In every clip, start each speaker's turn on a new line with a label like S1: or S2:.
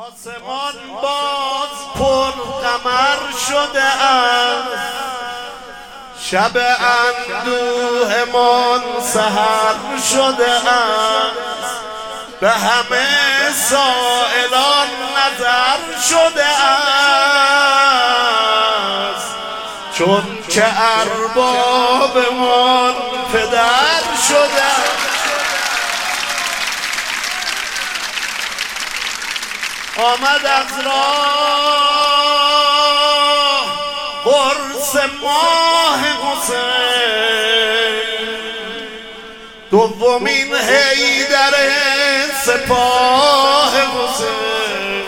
S1: آسمان باز پر قمر شده است، شب اندوهمان سحر شده است، به همه سائلان نظر شده است، چون که اربابمان پدر شده است. آمد از راه قرص ماه حسین، دومین حیدر سپاه حسین.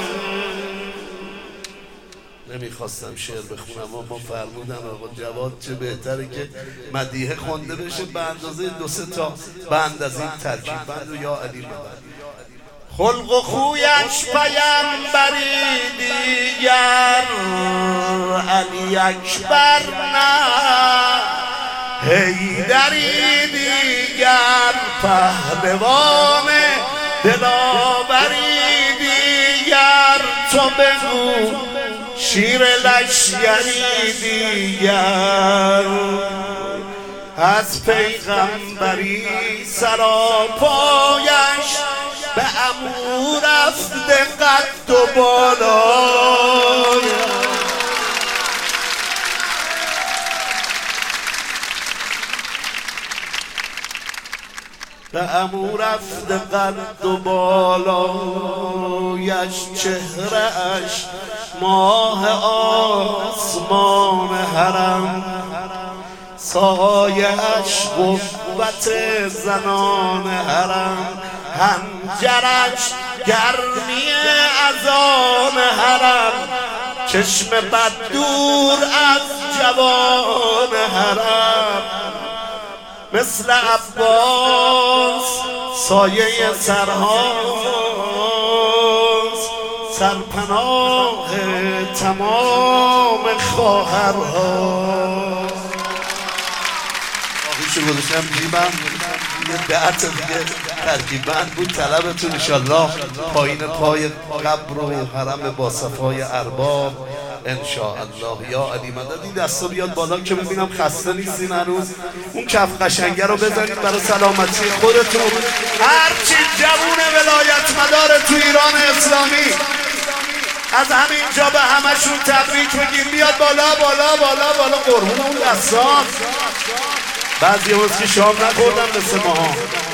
S1: نمیخواستم شعر بخونم اما فرمودن آقا جواد چه بهتره که مدیحه خونده بشه به اندازه 2-3 تا بند از این ترکیب بند و یا علی ببر. خلق و خویش پیمبری دیگر، علی اکبر نه، حیدری دیگر، پهلوان دلاوری دیگر، تو بگو شیر لشکری دیگر، از پیغمبری سراپایش به عمو رفته قد و بالای، به عمو رفته قد و بالایش، چهره اش ماه آسمان حرم، سایه اش قوت زنان حرم، حنجرش گرمی اذان حرم، چشم بد دور از جوان حرم، مثل عباس سایه سرهاست، سرپناه تمام خواهرها. باقیشو گذاشتم جیبم، یه 10 تا دیگه ترکیب بند بود. طلبتون انشالله پایین پای قبر و حرم با صفای ارباب انشاءالله. یا علی مدد. این دستا بیاد بالا که ببینم خسته نیستین هنوز. اون کف قشنگه رو بزنید برای سلامتی خودتون. هرچی جوون ولایت مدار تو ایران اسلامی از همینجا به همشون تبریک بگیم. بیاد بالا بالا بالا بالا قربون اون دستان. بعضی هست که شام نخوردن مثل ما.